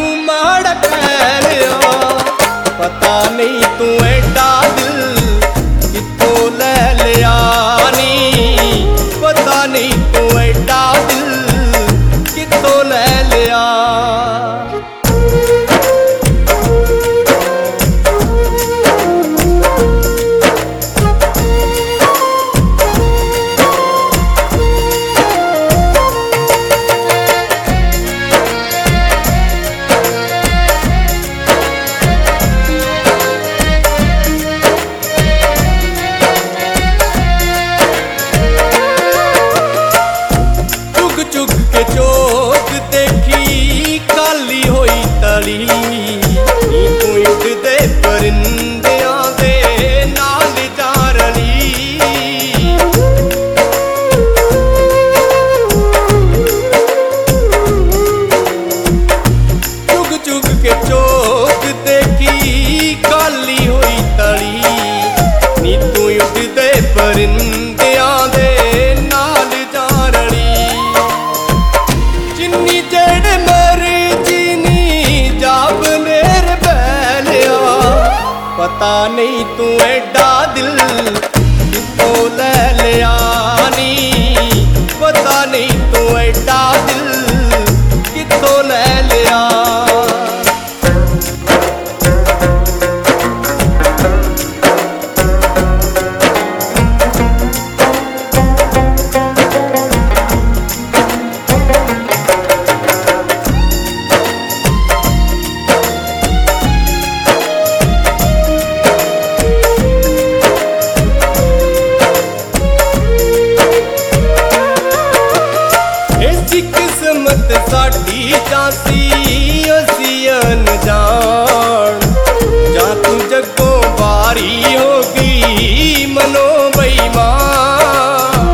माड़ा कह लिया। पता नहीं तू एडा दिल कितों ले लिया नी, पता नहीं तू एडा दिल कितों ले लिया। चुग के चोग देखी काली होई तली, तू उड़दे परिंदियां दे नाल जा रली। चुग चुग के चोग देखी काली होई तली, नी तू उड़दे परिंदियां दे नाल जा रली। जिन्नी जेड़ मर्जी नी जाब नेर बैलिया, पता नहीं तू एडा दिल कितों ले लिया नी, पता नहीं तू एडा दिल कितों ले लिया। किस्मत साडी जासी असी अनजान, जा तू जगों बारी होगी मनो बेईमान।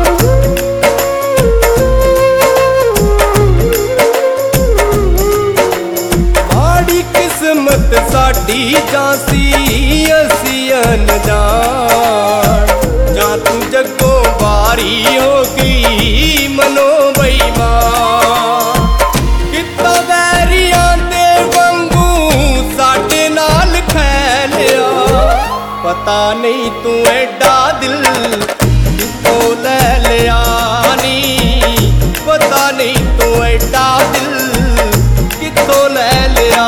माड़ी किस्मत साडी जासी असी अनजान, जा तू जगों बारी होगी मनो बेईमान। किता वैरियां दे वांगू साडे नाल खैलिया, पता नहीं तू एडा दिल कितों ले लिया नी, पता नहीं तू एडा दिल कितों ले लिया।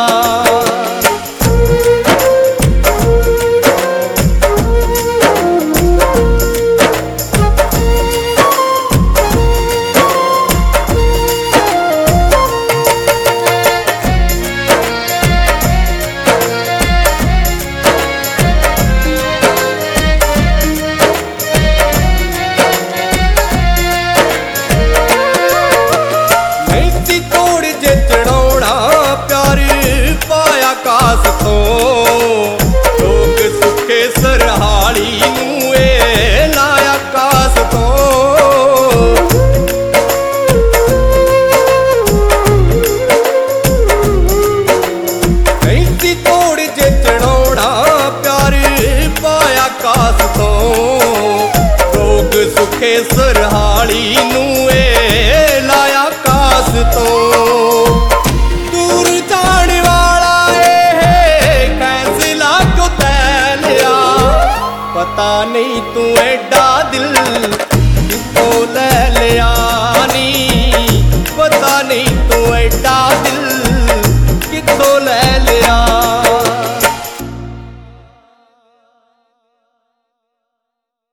तोड़ जे चढ़ाउणा प्यार पाया कास तो,